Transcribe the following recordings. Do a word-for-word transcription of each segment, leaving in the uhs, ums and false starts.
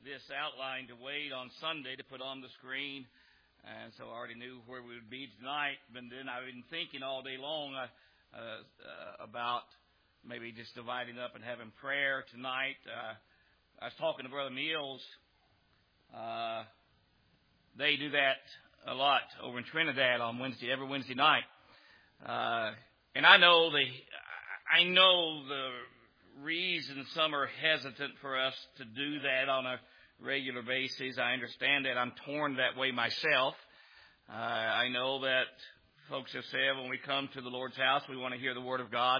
this outline to wait on Sunday to put on the screen, and so I already knew where we would be tonight. But then I've been thinking all day long uh, uh, about maybe just dividing up and having prayer tonight. Uh, I was talking to Brother Mills. Uh, they do that a lot over in Trinidad on Wednesday, every Wednesday night. Uh, and I know the, I know the reason some are hesitant for us to do that on a regular basis. I understand that. I'm torn that way myself. Uh, I know that folks have said when we come to the Lord's house, we want to hear the Word of God.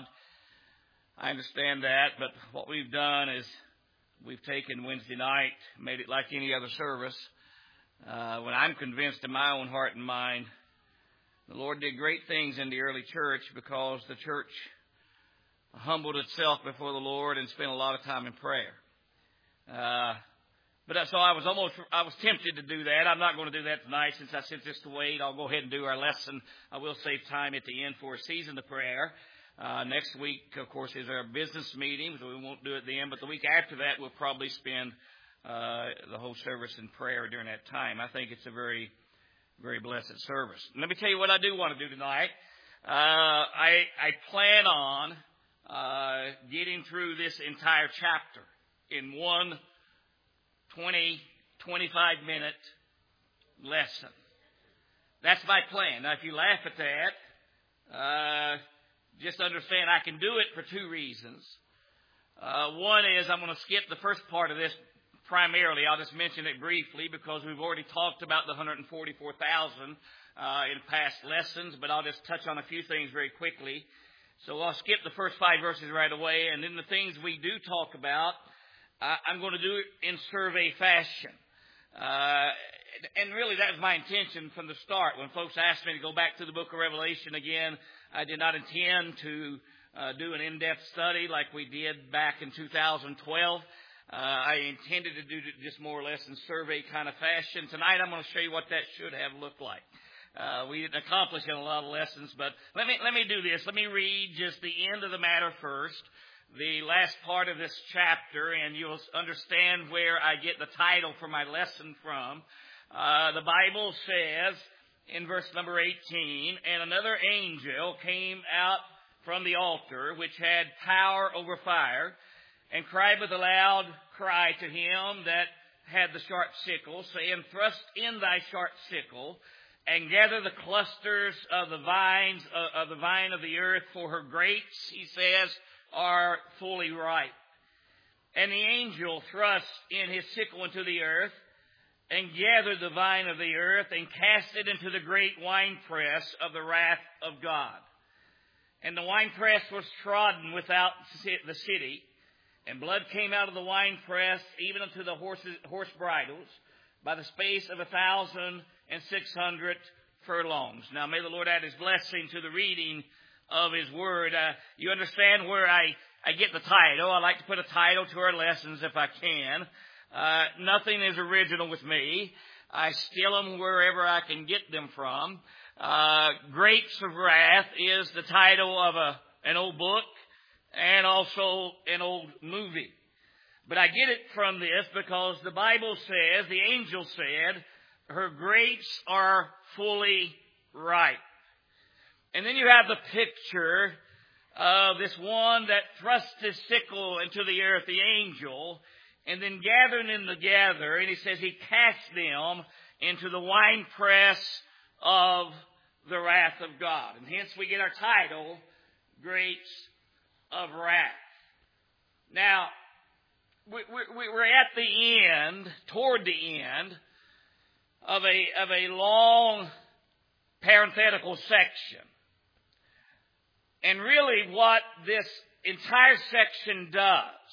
I understand that, but what we've done is we've taken Wednesday night, made it like any other service. Uh, when I'm convinced in my own heart and mind, the Lord did great things in the early church because the church humbled itself before the Lord and spent a lot of time in prayer. Uh, but so I was almost, I was tempted to do that. I'm not going to do that tonight since I sent this to wait. I'll go ahead and do our lesson. I will save time at the end for a season of prayer. Uh, next week, of course, is our business meeting, so we won't do it then. But the week after that, we'll probably spend uh, the whole service in prayer during that time. I think it's a very, very blessed service. Let me tell you what I do want to do tonight. Uh, I, I plan on uh, getting through this entire chapter in one twenty, twenty-five minute lesson. That's my plan. Now, if you laugh at that, uh, just understand I can do it for two reasons. Uh, one is I'm going to skip the first part of this primarily. I'll just mention it briefly because we've already talked about the one hundred forty-four thousand uh, in past lessons, but I'll just touch on a few things very quickly. So I'll skip the first five verses right away, and then the things we do talk about, uh, I'm going to do it in survey fashion. Uh, and really that was my intention from the start. When folks asked me to go back to the book of Revelation again, I did not intend to uh, do an in-depth study like we did back in two thousand twelve. Uh, I intended to do it just more or less in survey kind of fashion. Tonight I'm going to show you what that should have looked like. Uh, we didn't accomplish in a lot of lessons, but let me let me do this. Let me read just the end of the matter first, the last part of this chapter, and you'll understand where I get the title for my lesson from. Uh, the Bible says in verse number eighteen, and another angel came out from the altar, which had power over fire, and cried with a loud cry to him that had the sharp sickle, saying, Thrust in thy sharp sickle, and gather the clusters of the vines uh, of the vine of the earth, for her grapes, he says, are fully ripe. And the angel thrust in his sickle into the earth, and gathered the vine of the earth, and cast it into the great winepress of the wrath of God. And the winepress was trodden without the city, and blood came out of the winepress, even unto the horses, horse bridles, by the space of a thousand and six hundred furlongs. Now, may the Lord add His blessing to the reading of His Word. Uh, you understand where I, I get the title. I like to put a title to our lessons if I can. Uh, nothing is original with me. I steal them wherever I can get them from. Uh, Grapes of Wrath is the title of a an old book and also an old movie. But I get it from this because the Bible says, the angel said, her grapes are fully ripe. And then you have the picture of this one that thrust his sickle into the earth, the angel, and then gathering them together, and he says he cast them into the winepress of the wrath of God. And hence we get our title, Grapes of Wrath. Now, we're at the end, toward the end, of a, of a long parenthetical section. And really what this entire section does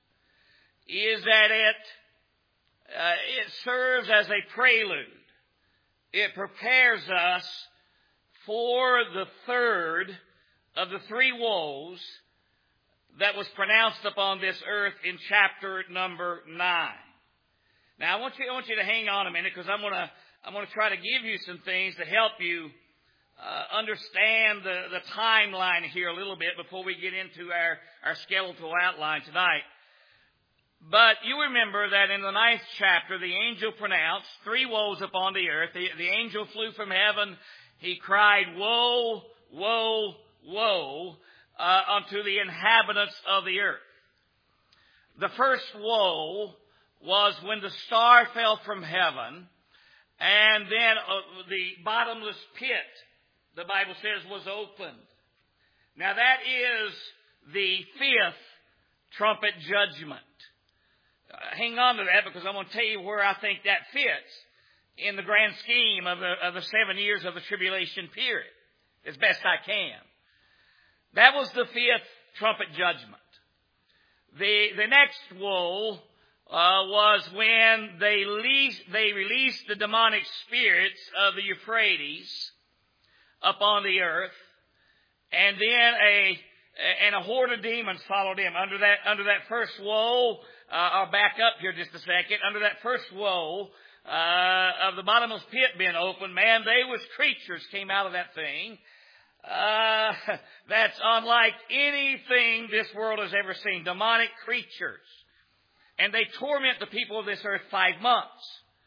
is that it, uh, it serves as a prelude. It prepares us for the third of the three woes that was pronounced upon this earth in chapter number nine. Now, I want you, I want you to hang on a minute because I'm going to, I'm going to try to give you some things to help you uh, understand the, the timeline here a little bit before we get into our, our skeletal outline tonight. But you remember that in the ninth chapter, the angel pronounced three woes upon the earth. The, the angel flew from heaven. He cried, woe, woe, woe, uh, unto the inhabitants of the earth. The first woe was when the star fell from heaven, and then uh, the bottomless pit, the Bible says, was opened. Now that is the fifth trumpet judgment. Uh, hang on to that, because I'm going to tell you where I think that fits in the grand scheme of the, of the seven years of the tribulation period, as best I can. That was the fifth trumpet judgment. The, the next woe uh, was when they, leased, they released the demonic spirits of the Euphrates upon the earth, and then a and a horde of demons followed him. Under that under that first woe, uh, I'll back up here just a second. Under that first woe uh, of the bottomless pit being opened, man, they was creatures came out of that thing. Uh, that's unlike anything this world has ever seen. Demonic creatures. And they torment the people of this earth five months.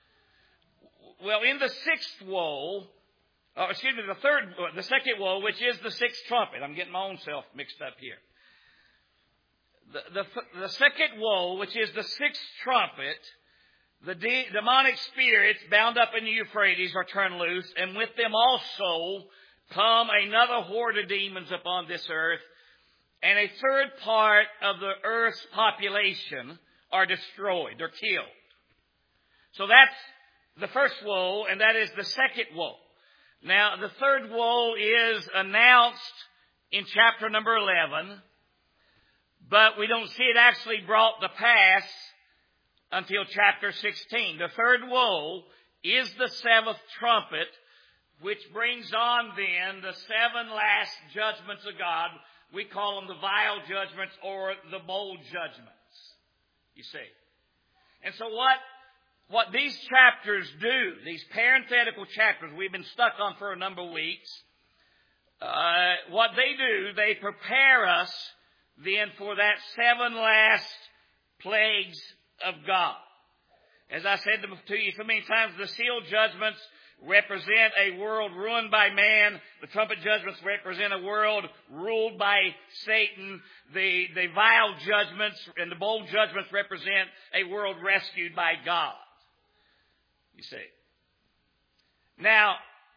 Well, in the sixth woe, uh, excuse me, the third, the second woe, which is the sixth trumpet. I'm getting my own self mixed up here. The, the, the second woe, which is the sixth trumpet, the de- demonic spirits bound up in the Euphrates are turned loose, and with them also come another horde of demons upon this earth, and a third part of the earth's population are destroyed, they're killed. So that's the first woe, and that is the second woe. Now, the third woe is announced in chapter number eleven, but we don't see it actually brought to pass until chapter sixteen. The third woe is the seventh trumpet, which brings on then the seven last judgments of God. We call them the vial judgments or the bowl judgments, you see. And so what, what these chapters do, these parenthetical chapters we've been stuck on for a number of weeks, uh, what they do, they prepare us then for that seven last plagues of God. As I said to you so many times, the seal judgments represent a world ruined by man. The trumpet judgments represent a world ruled by Satan. The, the vial judgments and the bowl judgments represent a world rescued by God. You see. Now,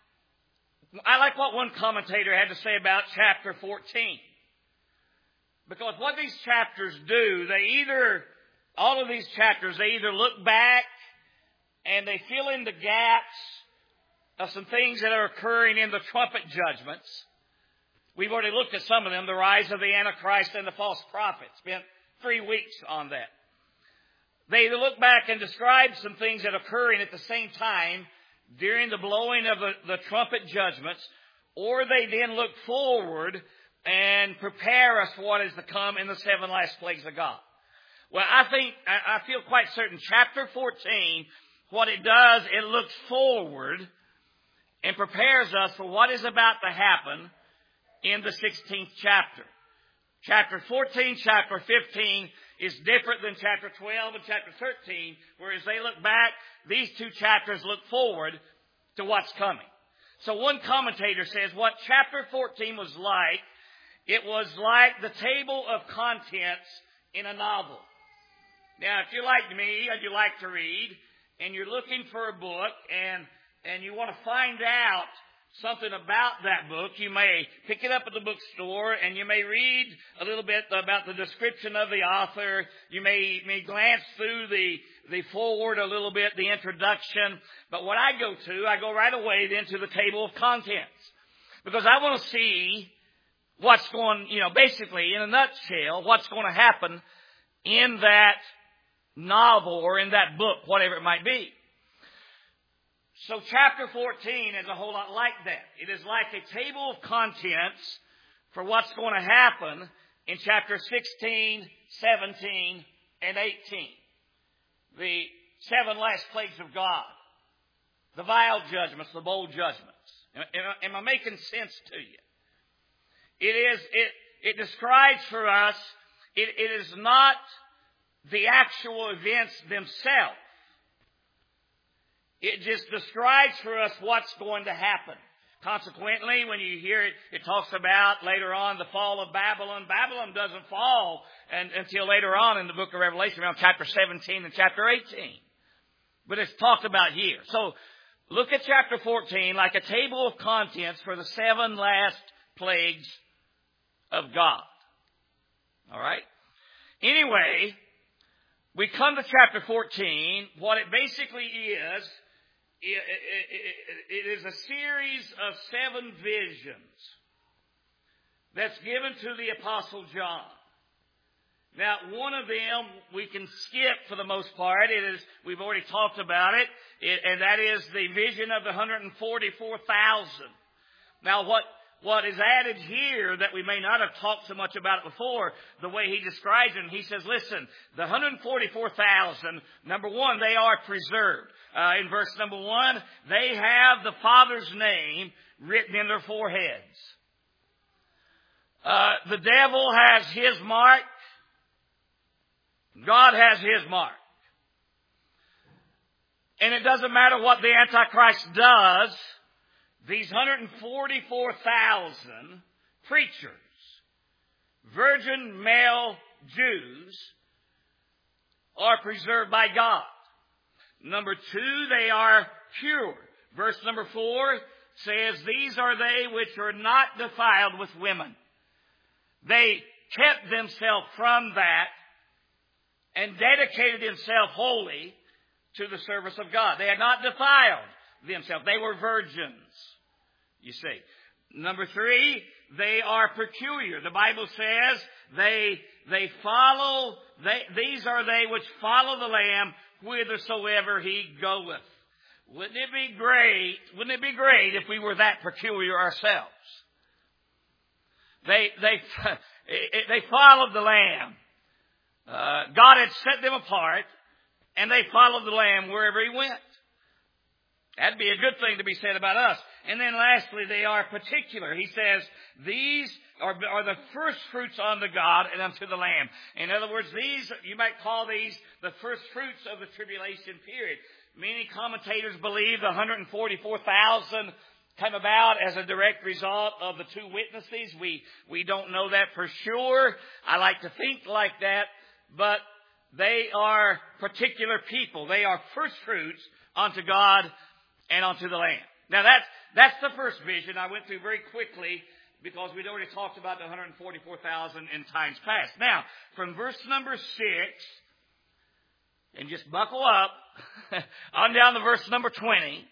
I like what one commentator had to say about chapter fourteen. Because what these chapters do, they either, all of these chapters, they either look back and they fill in the gaps of some things that are occurring in the trumpet judgments. We've already looked at some of them, the rise of the Antichrist and the false prophet. Spent three weeks on that. They either look back and describe some things that are occurring at the same time during the blowing of the, the trumpet judgments, or they then look forward and prepare us for what is to come in the seven last plagues of God. Well, I think, I feel quite certain, chapter fourteen, what it does, it looks forward and prepares us for what is about to happen in the sixteenth chapter. Chapter fourteen, chapter fifteen is different than chapter twelve and chapter thirteen, whereas they look back, these two chapters look forward to what's coming. So one commentator says what chapter fourteen was like, it was like the table of contents in a novel. Now, if you're like me and you like to read, and you're looking for a book, and and you want to find out something about that book, you may pick it up at the bookstore, and you may read a little bit about the description of the author. You may, may glance through the, the foreword a little bit, the introduction. But what I go to, I go right away then to the table of contents. Because I want to see what's going, you know, basically, in a nutshell, what's going to happen in that novel or in that book, whatever it might be. So chapter fourteen is a whole lot like that. It is like a table of contents for what's going to happen in chapter sixteen, seventeen, and eighteen. The seven last plagues of God. The vial judgments, the bowl judgments. Am, am I making sense to you? It is, it, it describes for us, it, it is not the actual events themselves. It just describes for us what's going to happen. Consequently, when you hear it, it talks about later on the fall of Babylon. Babylon doesn't fall and, until later on in the book of Revelation, around chapter seventeen and chapter eighteen. But it's talked about here. So look at chapter fourteen like a table of contents for the seven last plagues of God. All right? Anyway, we come to chapter fourteen. What it basically is, It, it, it is a series of seven visions that's given to the Apostle John. Now, one of them we can skip for the most part. It is, we've already talked about it, it and that is the vision of the one hundred forty-four thousand. Now, what what is added here that we may not have talked so much about it before, the way he describes it, he says, listen, the one hundred forty-four thousand, number one, they are preserved. Uh, in verse number one, they have the Father's name written in their foreheads. Uh, the devil has his mark. God has his mark. And it doesn't matter what the Antichrist does, these one hundred forty-four thousand preachers, virgin male Jews, are preserved by God. Number two, they are pure. Verse number four says, these are they which are not defiled with women. They kept themselves from that and dedicated themselves wholly to the service of God. They had not defiled themselves. They were virgins, you see. Number three, they are peculiar. The Bible says they they follow, they, these are they which follow the Lamb whithersoever he goeth. Wouldn't it be great, wouldn't it be great if we were that peculiar ourselves? They, they, they followed the Lamb. Uh, God had set them apart, and they followed the Lamb wherever he went. That'd be a good thing to be said about us. And then lastly, they are particular. He says, these are, are the first fruits unto God and unto the Lamb. In other words, these, you might call these the first fruits of the tribulation period. Many commentators believe the one hundred forty-four thousand come about as a direct result of the two witnesses. We, we don't know that for sure. I like to think like that, but they are particular people. They are first fruits unto God and unto the Lamb. Now that's, that's the first vision I went through very quickly because we'd already talked about the one hundred forty-four thousand in times past. Now, from verse number six, and just buckle up, on down to verse number twenty,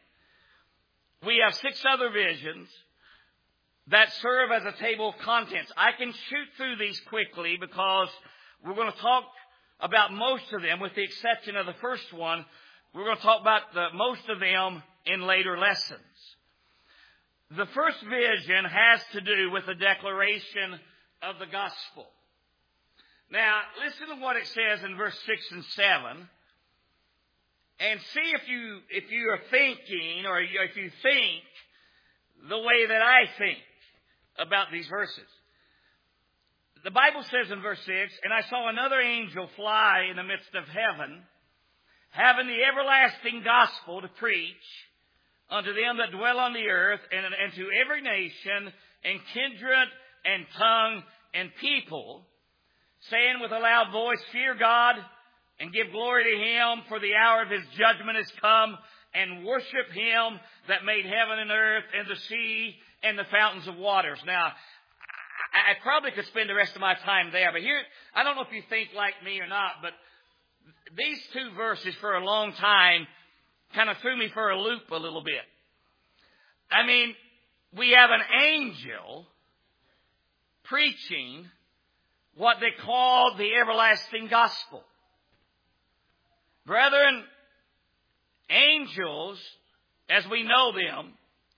we have six other visions that serve as a table of contents. I can shoot through these quickly because we're going to talk about most of them, with the exception of the first one. We're going to talk about the, most of them in later lessons. The first vision has to do with the declaration of the gospel. Now, listen to what it says in verse six and seven. And see if you, if you are thinking, or if you think the way that I think about these verses. The Bible says in verse six, and I saw another angel fly in the midst of heaven, having the everlasting gospel to preach unto them that dwell on the earth, and, and to every nation, and kindred, and tongue, and people, saying with a loud voice, fear God, and give glory to him, for the hour of his judgment is come, and worship him that made heaven and earth, and the sea, and the fountains of waters. Now, I, I probably could spend the rest of my time there, but here, I don't know if you think like me or not, but these two verses for a long time kind of threw me for a loop a little bit. I mean, we have an angel preaching what they call the everlasting gospel. Brethren, angels, as we know them,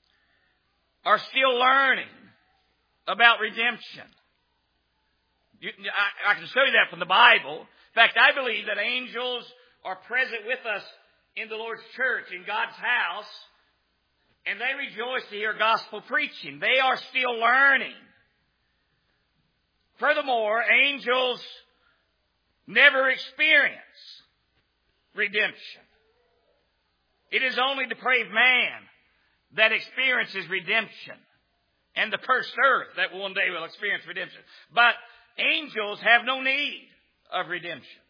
are still learning about redemption. You, I, I can show you that from the Bible. In fact, I believe that angels are present with us in the Lord's church, in God's house, and they rejoice to hear gospel preaching. They are still learning. Furthermore, angels never experience redemption. It is only depraved man that experiences redemption, and the cursed earth that one day will experience redemption. But angels have no need of redemption.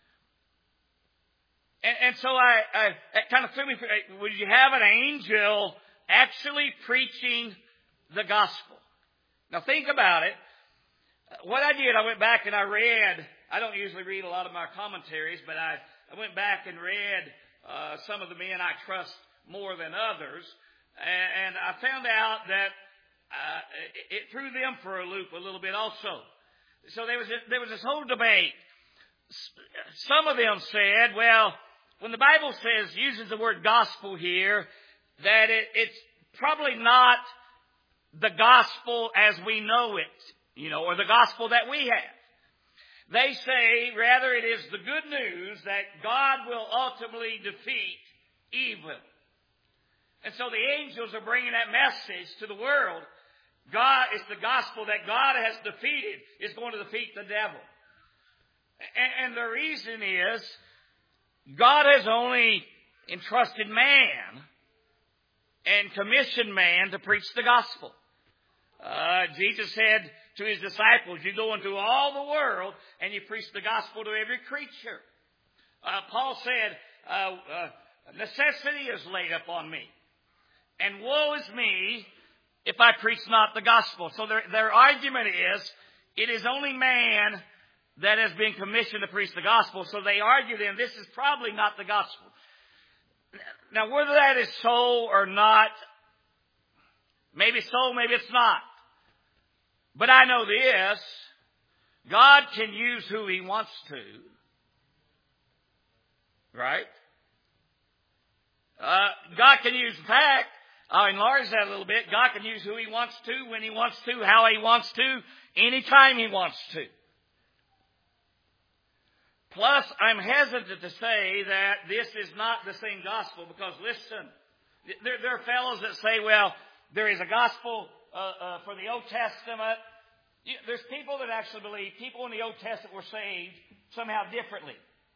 And, and so I, I, it kind of threw me, would you have an angel actually preaching the gospel? Now think about it. What I did, I went back and I read, I don't usually read a lot of my commentaries, but I, I went back and read uh, some of the men I trust more than others, and, and I found out that uh, it, it threw them for a loop a little bit also. So there was a, there was this whole debate. Some of them said, well, when the Bible says, uses the word gospel here, that it, it's probably not the gospel as we know it, you know, or the gospel that we have. They say, rather, it is the good news that God will ultimately defeat evil. And so the angels are bringing that message to the world. God, it's the gospel that God has defeated is going to defeat the devil. And, and the reason is, God has only entrusted man and commissioned man to preach the gospel. Uh, Jesus said to his disciples, you go into all the world and you preach the gospel to every creature. Uh, Paul said, uh, uh, necessity is laid upon me, and woe is me if I preach not the gospel. So their, their argument is, it is only man that has been commissioned to preach the gospel. So they argue then, this is probably not the gospel. Now, whether that is so or not, maybe so, maybe it's not. But I know this, God can use who He wants to. Right? Uh, God can use, in fact, I'll enlarge that a little bit. God can use who He wants to, when He wants to, how He wants to, anytime He wants to. Plus, I'm hesitant to say that this is not the same gospel, because listen, there, there are fellows that say, well, there is a gospel uh, uh, for the Old Testament. There's people that actually believe people in the Old Testament were saved somehow differently.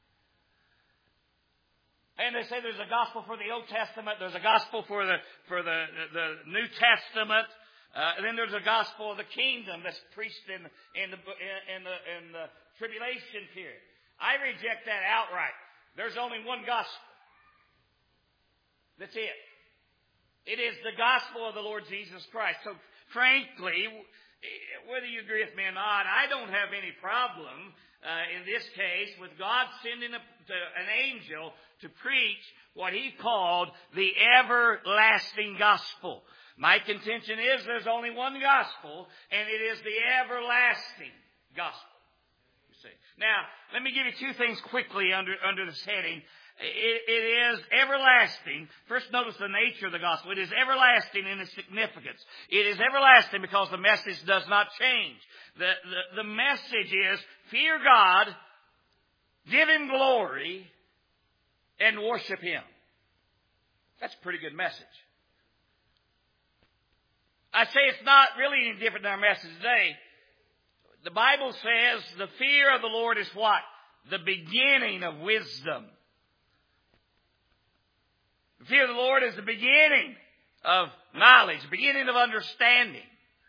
And they say there's a gospel for the Old Testament, there's a gospel for the for the the New Testament, uh, and then there's a gospel of the kingdom that's preached in in the in the in the tribulation period. I reject that outright. There's only one gospel. That's it. It is the gospel of the Lord Jesus Christ. So, frankly, whether you agree with me or not, I don't have any problem uh, in this case with God sending a, to, an angel to preach what He called the everlasting gospel. My contention is there's only one gospel, and it is the everlasting gospel. Now, let me give you two things quickly under, under this heading. It, it is everlasting. First, notice the nature of the gospel. It is everlasting in its significance. It is everlasting because the message does not change. The, the, the message is, fear God, give Him glory, and worship Him. That's a pretty good message. I say it's not really any different than our message today. The Bible says the fear of the Lord is what? The beginning of wisdom. The fear of the Lord is the beginning of knowledge, the beginning of understanding.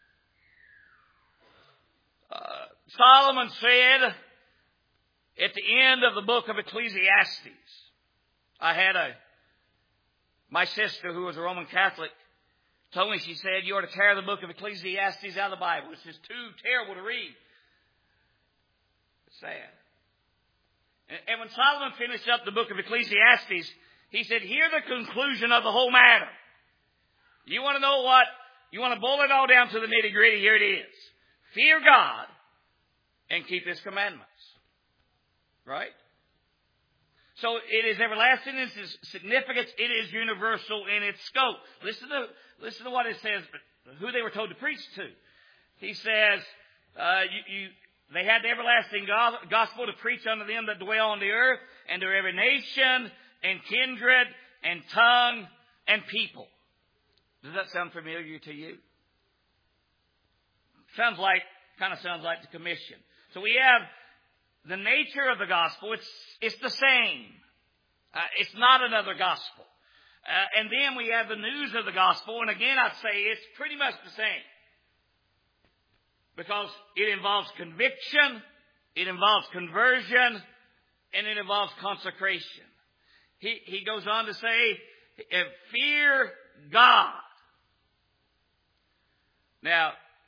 Uh, Solomon said at the end of the book of Ecclesiastes, I had a, my sister who was a Roman Catholic told me, she said, you ought to tear the book of Ecclesiastes out of the Bible. It's just too terrible to read. It's sad. And, and when Solomon finished up the book of Ecclesiastes, he said, hear the conclusion of the whole matter. You want to know what? You want to boil it all down to the nitty gritty? Here it is. Fear God and keep His commandments. Right? So it is everlasting in its significance. It is universal in its scope. Listen to, listen to what it says, who they were told to preach to. He says, uh, you, you, they had the everlasting gospel to preach unto them that dwell on the earth, and to every nation and kindred and tongue and people. Does that sound familiar to you? Sounds like, kind of sounds like the commission. So we have the nature of the gospel, it's, it's the same. Uh, it's not another gospel. Uh, and then we have the news of the gospel, and again I'd say it's pretty much the same. Because it involves conviction, it involves conversion, and it involves consecration. He, he goes on to say, fear God. Now,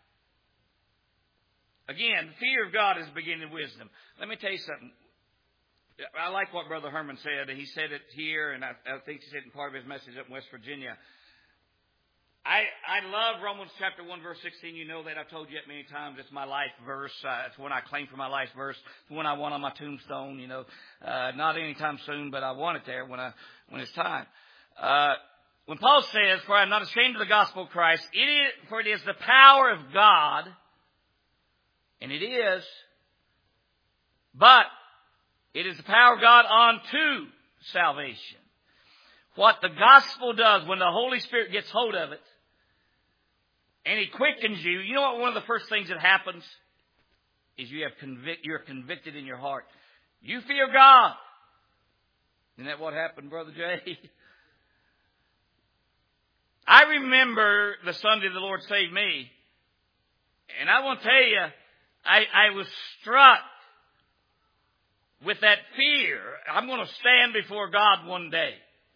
again, the fear of God is the beginning of wisdom. Let me tell you something. I like what Brother Herman said. He said it here, and I, I think he said it in part of his message up in West Virginia. I, I love Romans chapter one, verse sixteen. You know that. I've told you it many times. It's my life verse. Uh, it's one I claim for my life verse. It's one I want on my tombstone, you know. Uh, not anytime soon, but I want it there when I when it's time. Uh, when Paul says, for I am not ashamed of the gospel of Christ, it is, for it is the power of God, and it is, but it is the power of God unto salvation. What the gospel does when the Holy Spirit gets hold of it, and He quickens you, you know what one of the first things that happens is you have convic- you're convicted in your heart. You fear God. Isn't that what happened, Brother Jay? I remember the Sunday the Lord saved me, and I want to tell you, I, I was struck with that fear. I'm going to stand before God one day.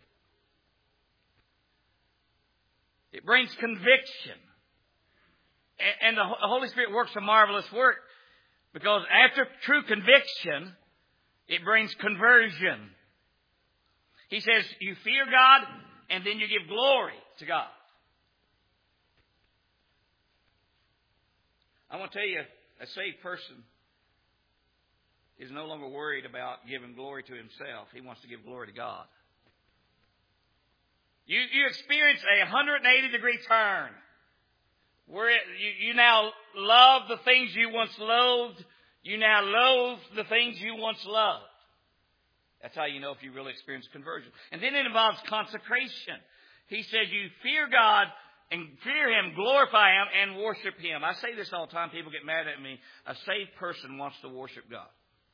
It brings conviction. And the Holy Spirit works a marvelous work, because after true conviction, it brings conversion. He says, you fear God, and then you give glory to God. I want to tell you, a saved person is no longer worried about giving glory to himself. He wants to give glory to God. You, you experience a one hundred eighty degree turn. Where it, you, you now love the things you once loathed. You now loathe the things you once loved. That's how you know if you really experience conversion. And then it involves consecration. He says you fear God and fear Him, glorify Him, and worship Him. I say this all the time. People get mad at me. A saved person wants to worship God.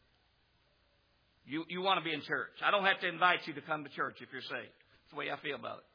You, you want to be in church. I don't have to invite you to come to church if you're saved. That's the way I feel about it.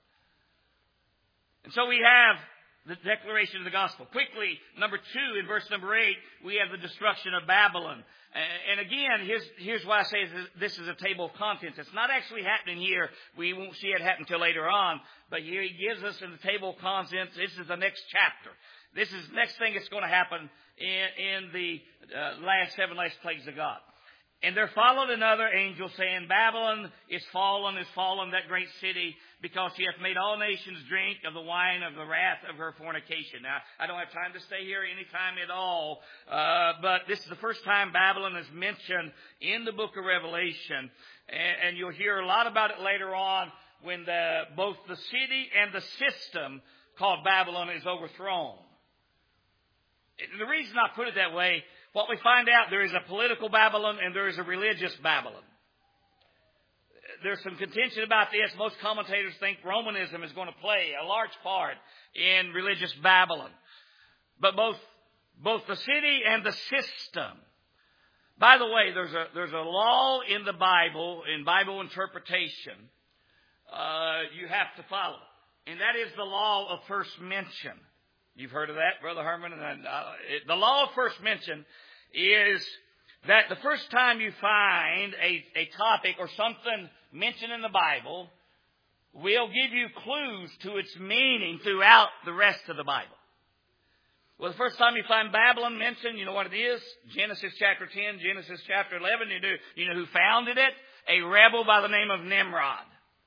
And so we have the declaration of the gospel. Quickly, number two, in verse number eight, we have the destruction of Babylon. And again, here's, here's why I say this is a table of contents. It's not actually happening here. We won't see it happen until later on. But here he gives us in the table of contents, this is the next chapter. This is the next thing that's going to happen in, in the uh, last seven last plagues of God. And there followed another angel saying, Babylon is fallen, is fallen, that great city, because she hath made all nations drink of the wine of the wrath of her fornication. Now, I don't have time to stay here any time at all, uh, but this is the first time Babylon is mentioned in the book of Revelation. And, and you'll hear a lot about it later on when the, both the city and the system called Babylon is overthrown. The reason I put it that way, what we find out, there is a political Babylon and there is a religious Babylon. There's some contention about this. Most commentators think Romanism is going to play a large part in religious Babylon. But both, both the city and the system. By the way, there's a, there's a law in the Bible, in Bible interpretation, uh, you have to follow. And that is the law of first mention. You've heard of that, Brother Herman? And uh, it, the law of first mention is that the first time you find a, a topic or something mentioned in the Bible will give you clues to its meaning throughout the rest of the Bible. Well, the first time you find Babylon mentioned, you know what it is? Genesis chapter ten, Genesis chapter eleven. You know, you know who founded it? A rebel by the name of Nimrod.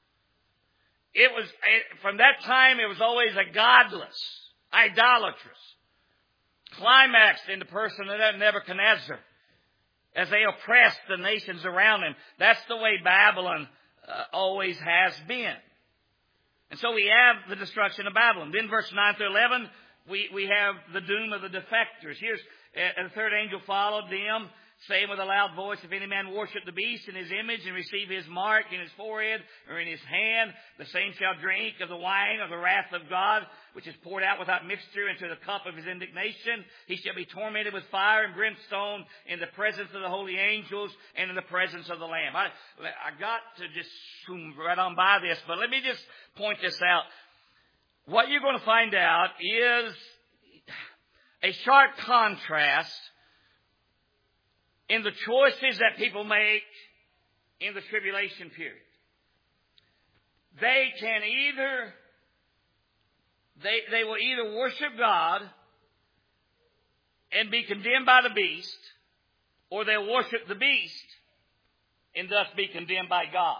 It was, from that time, it was always a godless, idolatrous, climaxed in the person of Nebuchadnezzar as they oppressed the nations around him. That's the way Babylon uh, always has been. And so we have the destruction of Babylon. Then verse nine through eleven, we, we have the doom of the defectors. Here's, uh, the third angel followed them, saying with a loud voice, if any man worship the beast in his image and receive his mark in his forehead or in his hand, the same shall drink of the wine of the wrath of God, which is poured out without mixture into the cup of his indignation. He shall be tormented with fire and brimstone in the presence of the holy angels and in the presence of the Lamb. I, I got to just zoom right on by this, but let me just point this out. What you're going to find out is a sharp contrast in the choices that people make in the tribulation period. They can either, they, they will either worship God and be condemned by the beast, or they'll worship the beast and thus be condemned by God.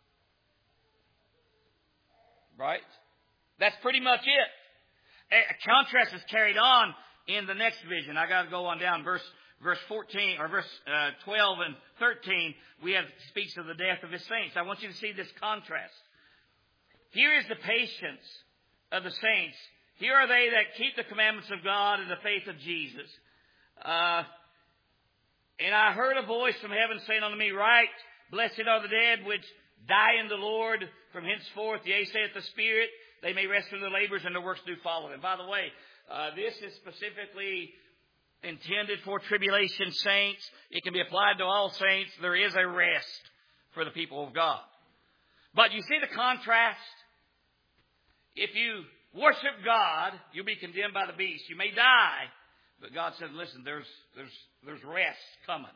Right? That's pretty much it. A contrast is carried on in the next vision. I got to go on down. Verse Verse fourteen or verse uh, twelve and thirteen, we have speaks of the death of his saints. I want you to see this contrast. Here is the patience of the saints. Here are they that keep the commandments of God and the faith of Jesus. Uh, and I heard a voice from heaven saying unto me, Write, blessed are the dead which die in the Lord from henceforth. Yea, saith the Spirit, they may rest from their labors, and their works do follow them. By the way, uh, this is specifically intended for tribulation saints. It can be applied to all saints. There is a rest for the people of God. But you see the contrast? If you worship God, you'll be condemned by the beast. You may die, but God said, listen, there's there's there's rest coming.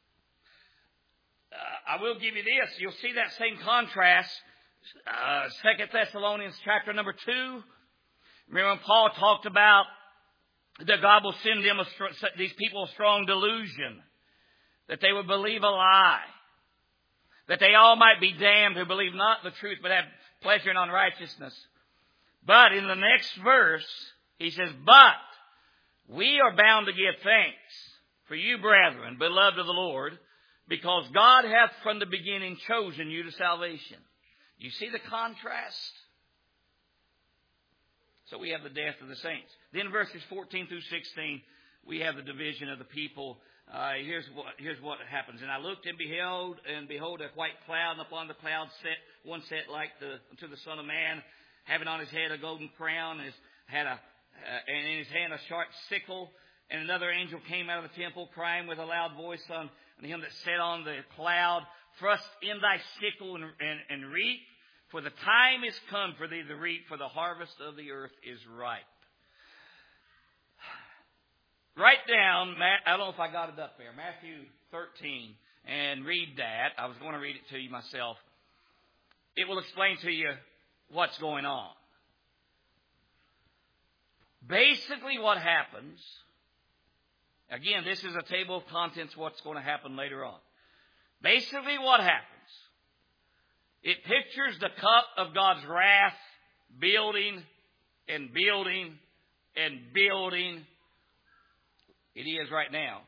Uh, I will give you this. You'll see that same contrast. Uh, Second Thessalonians chapter number two. Remember when Paul talked about that God will send them a, these people a strong delusion, that they would believe a lie, that they all might be damned who believe not the truth, but have pleasure in unrighteousness. But in the next verse, he says, But we are bound to give thanks for you, brethren, beloved of the Lord, because God hath from the beginning chosen you to salvation. You see the contrast? So we have the death of the saints. Then verses fourteen through sixteen, we have the division of the people. Uh, here's what here's what happens. And I looked and beheld, and behold, a white cloud, and upon the cloud set one set like the to the Son of Man, having on his head a golden crown, and his, had a uh, and in his hand a sharp sickle. And another angel came out of the temple, crying with a loud voice on, on him that sat on the cloud, Thrust in thy sickle and, and, and reap. For the time is come for thee to reap, for the harvest of the earth is ripe. Write down, I don't know if I got it up there, Matthew thirteen, and read that. I was going to read it to you myself. It will explain to you what's going on. Basically what happens, again, this is a table of contents, what's going to happen later on. Basically what happens, it pictures the cup of God's wrath building and building and building. It is right now.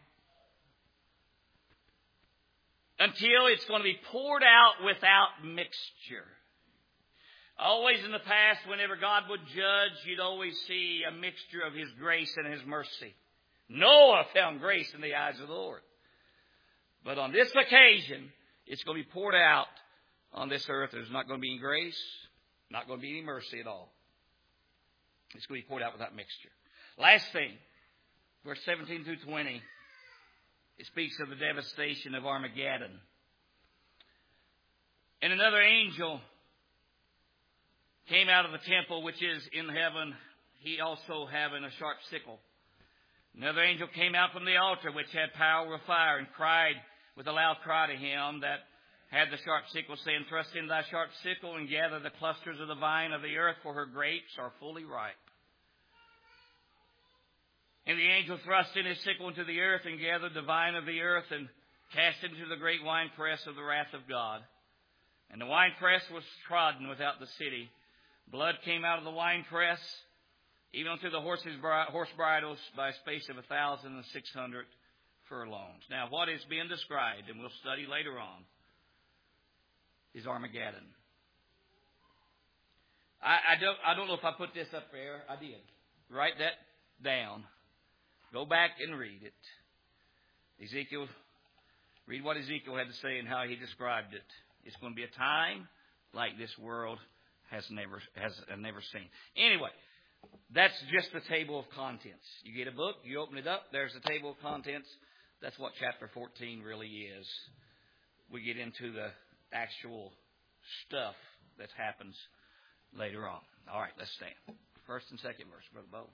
Until it's going to be poured out without mixture. Always in the past, whenever God would judge, you'd always see a mixture of His grace and His mercy. Noah found grace in the eyes of the Lord. But on this occasion, it's going to be poured out on this earth. There's not going to be any grace, not going to be any mercy at all. It's going to be poured out without mixture. Last thing, verse seventeen through twenty, it speaks of the devastation of Armageddon. And another angel came out of the temple which is in heaven, he also having a sharp sickle. Another angel came out from the altar which had power of fire, and cried with a loud cry to him that had the sharp sickle, saying, Thrust in thy sharp sickle, and gather the clusters of the vine of the earth, for her grapes are fully ripe. And the angel thrust in his sickle into the earth, and gathered the vine of the earth, and cast it into the great winepress of the wrath of God. And the winepress was trodden without the city. Blood came out of the winepress, even unto the horses' horse bridles, by a space of a thousand and six hundred furlongs. Now, what is being described, and we'll study later on, is Armageddon. I, I don't I don't know if I put this up there. I did. Write that down. Go back and read it. Ezekiel Read what Ezekiel had to say and how he described it. It's going to be a time like this world has never has never seen. Anyway, that's just the table of contents. You get a book, you open it up, there's the table of contents. That's what chapter fourteen really is. We get into the actual stuff that happens later on. All right, let's stand. First and second verse, Brother Bo.